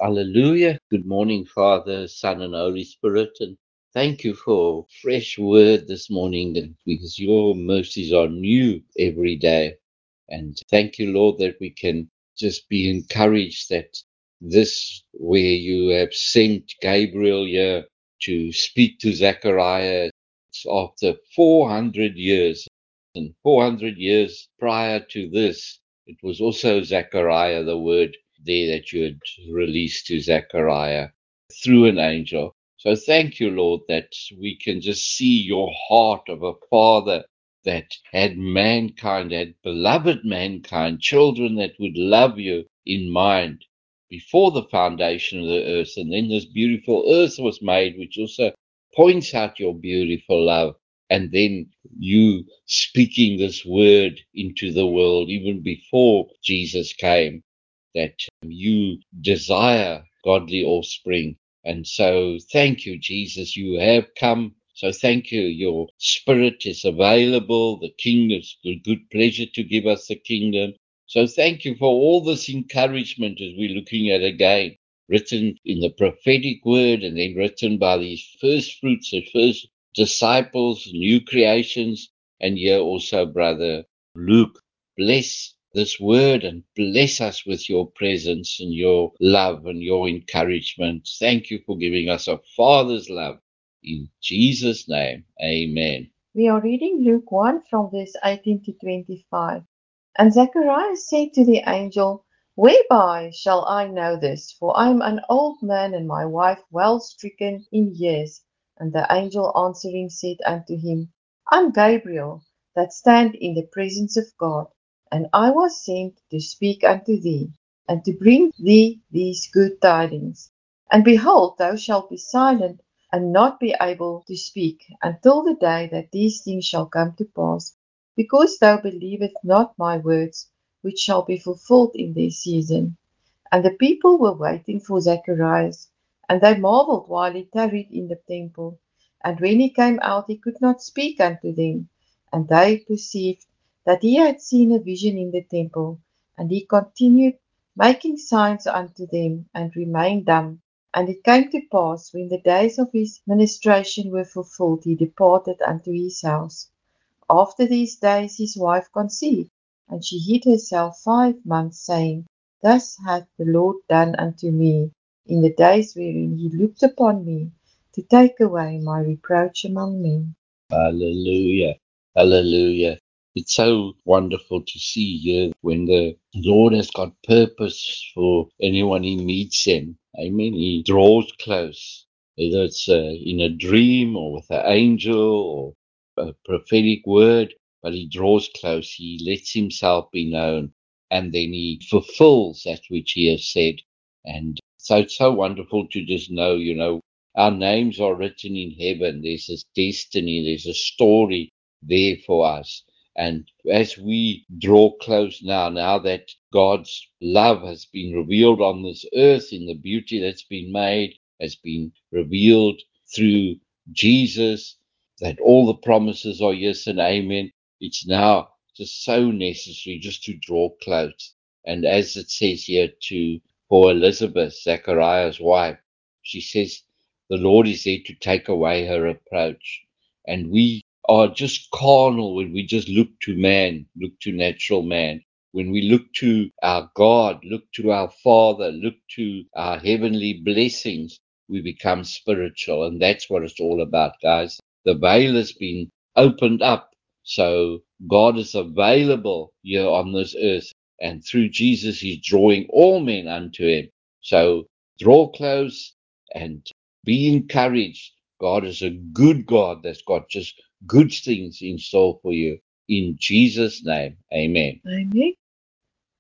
Hallelujah. Good morning, Father, Son, and Holy Spirit. And thank you for fresh word this morning because your mercies are new every day. And thank you, Lord, that we can just be encouraged that this, where you have sent Gabriel here to speak to Zechariah, it's after 400 years. And 400 years prior to this, it was also Zechariah, the word there that you had released to Zechariah through an angel. So thank you, Lord, that we can just see your heart of a father that had mankind, had beloved mankind, children that would love you in mind before the foundation of the earth. And then this beautiful earth was made, which also points out your beautiful love. And then you speaking this word into the world even before Jesus came, that you desire godly offspring. And so thank you, Jesus, you have come. So thank you, your spirit is available. The king is the good pleasure to give us the kingdom. So thank you for all this encouragement as we're looking at again, written in the prophetic word and then written by these first fruits, the first disciples, new creations. And here also, Brother Luke, bless this word and bless us with your presence and your love and your encouragement. Thank you for giving us a Father's love. In Jesus' name, amen. We are reading Luke 1 from verse 18 to 25. And Zacharias said to the angel, Whereby shall I know this? For I am an old man, and my wife well stricken in years. And the angel answering said unto him, I am Gabriel, that stand in the presence of God, and I was sent to speak unto thee, and to bring thee these good tidings. And behold, thou shalt be silent and not be able to speak until the day that these things shall come to pass, because thou believest not my words, which shall be fulfilled in their season. And the people were waiting for Zacharias, and they marveled while he tarried in the temple. And when he came out, he could not speak unto them. And they perceived that he had seen a vision in the temple. And he continued making signs unto them, and remained dumb. And it came to pass, when the days of his ministration were fulfilled, he departed unto his house. After these days his wife conceived, and she hid herself 5 months, saying, Thus hath the Lord done unto me in the days wherein he looked upon me, to take away my reproach among men. Hallelujah. Hallelujah. It's so wonderful to see here when the Lord has got purpose for anyone he meets him. Amen. He draws close, whether it's in a dream or with an angel or a prophetic word, but he draws close. He lets himself be known and then he fulfills that which he has said. And so it's so wonderful to just know, our names are written in heaven. There's this destiny, there's a story there for us. And as we draw close now that God's love has been revealed on this earth in the beauty that's been made, has been revealed through Jesus, that all the promises are yes and amen. It's now just so necessary just to draw close. And as it says here for Elizabeth, Zechariah's wife, she says, the Lord is there to take away her reproach. And we are just carnal when we just look to man, look to natural man. When we look to our God, look to our Father, look to our heavenly blessings, we become spiritual. And that's what it's all about, guys. The veil has been opened up. So God is available here on this earth. And through Jesus, he's drawing all men unto him. So draw close and be encouraged. God is a good God that's got just good things in store for you. In Jesus' name, amen. Amen.